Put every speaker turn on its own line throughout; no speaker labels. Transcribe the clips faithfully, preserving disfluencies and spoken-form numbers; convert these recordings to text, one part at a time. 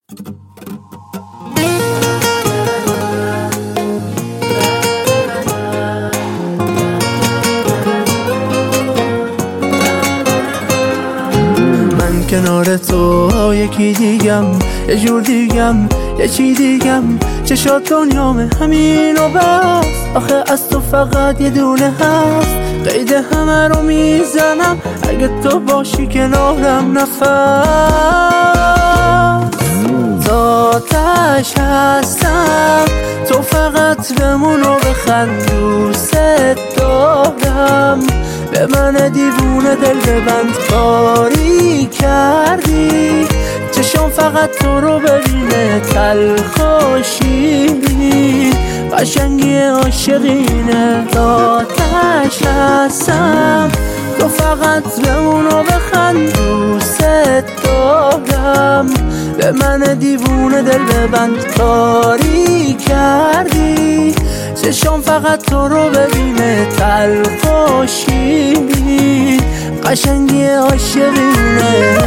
من کنار تو یکی دیگم، یه جور دیگم، یه چی دیگم، چشات دنیامه همین و بس. آخه از تو فقط یه دونه هست، قید همه رو میزنم اگه تو باشی کنارم. نفس تاتش هستم، تو فقط بمون و بخند، دوست دارم. به من دیوونه دل ببند، کاری کردی چشم فقط تو رو ببینه، تلخ و شیرین قشنگی عاشقینه. تاتش هستم، تو فقط بمون و بخند، دوست دارم. به من دیوونه دل ببند، کاری کردی چشم فقط تو رو ببینه، تلخ و شیرین قشنگی عاشقینه.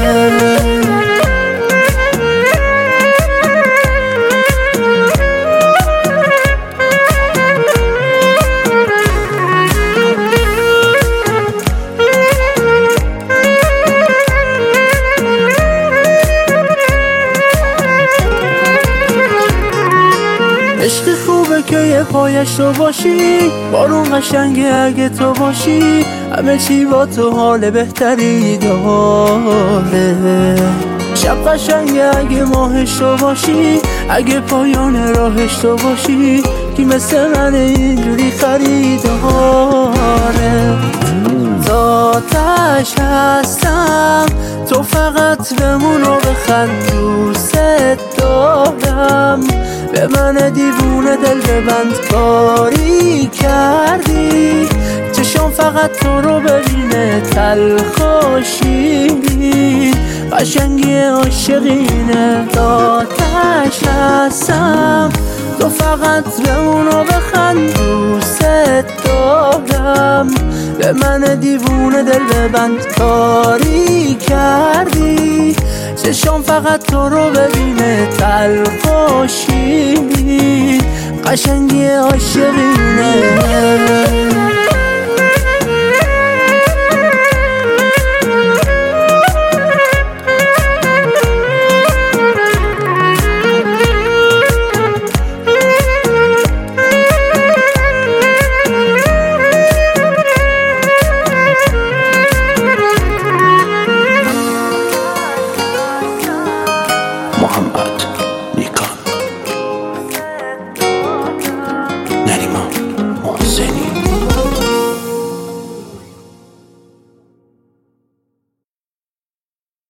عشق خوبه که یه پایش تو باشی، بارون قشنگه اگه تو باشی، همه چی با تو حال بهتری داره. شب قشنگه اگه ماهش تو باشی، اگه پایان راهش تو باشی، کی مثل من اینجوری خریداره. تاتش هستم، تو فقط بمون و بخند، دوست دارم. به من دیوونه دل ببند، کاری کردی چشم فقط تو رو ببینه، تلخ و شیرین قشنگی عاشقینه. تاتش هستم، تو فقط بمون و بخند، دوست دارم. به من دیوونه دل ببند، کاری کردی چشم فقط تو رو ببینه، تلخ و شیرین قشنگی عاشقینه.
محمد